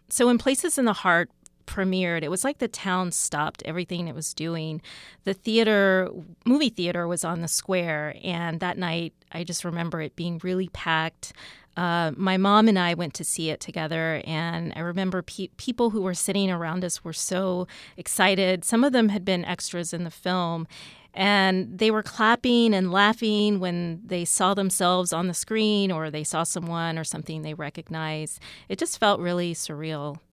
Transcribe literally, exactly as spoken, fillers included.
So when Places in the Heart premiered, it was like the town stopped everything it was doing. The theater, movie theater was on the square, and that night I just remember it being really packed. Uh, my mom and I went to see it together, and I remember pe- people who were sitting around us were so excited. Some of them had been extras in the film, and they were clapping and laughing when they saw themselves on the screen or they saw someone or something they recognized. It just felt really surreal.